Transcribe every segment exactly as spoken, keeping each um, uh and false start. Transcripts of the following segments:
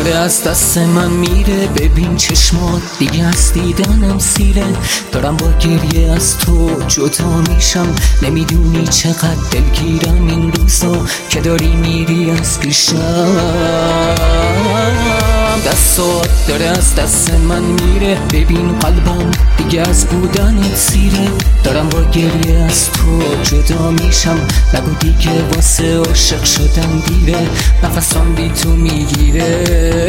داره از دست من میره. ببین چشمات دیگه از دیدنم سیره. دارم با گریه از تو جدا میشم. نمیدونی چقدر دلگیرم این روزا که داری میری از پیشم. دستات داره از دست من میره. ببین قلبم دیگه از بودنت سیره. دارم با گریه از تو جدا میشم. نگو دیگه واسه عاشق شدن دیره. نفسم بی تو میگیره.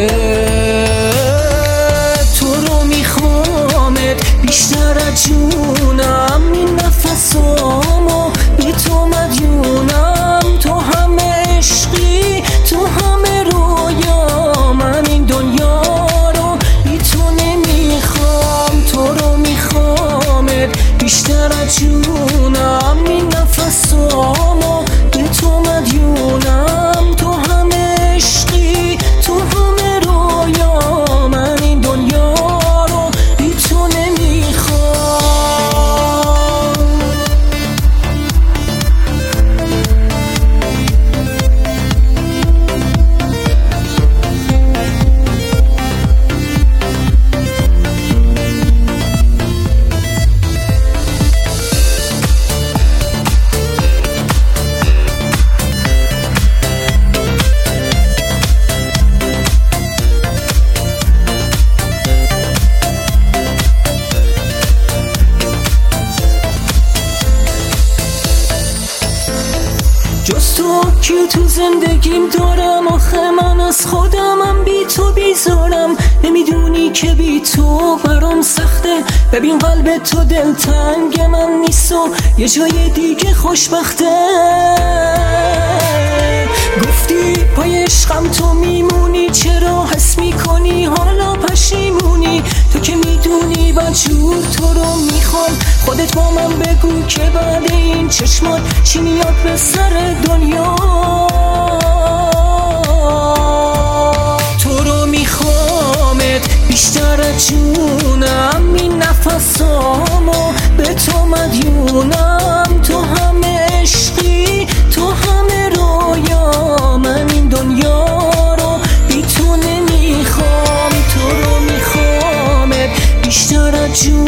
تو رو میخوامت بیشتر از جونم. این نفسامو بی تو مدیونم. تو همه عشقی، تو همه رویا. من این دنیا رو بی تو نمیخوام. تو رو میخوامت بیشتر از جونم. این نفسامو بی تو مدیونم. تو همه عشقی، تو همه رویا. من این دنیا رو بی تو نمیخوام. جز تو کیو تو زندگیم دارم؟ آخه من از خودمم بی تو بیزارم. نمیدونی که بی تو برام سخته. ببین قلب تو دلتنگ من نیست و یه جای دیگه خوشبخته. گفتی پای عشقم تو میمونی. چرا حس میکنی حالا پشیمونی؟ تو که میدونی با جور تو رو میخوام. خودت با من بگو که بعد این چشمات چی میاد به سر دنیا. تو رو میخوامت بیشتر از جونم. این نفسامو به تو مدیونم. تو همه عشقی، تو همه رویا. من این دنیا رو بی تو نمیخوام. تو رو میخوامت بیشتر از جونم.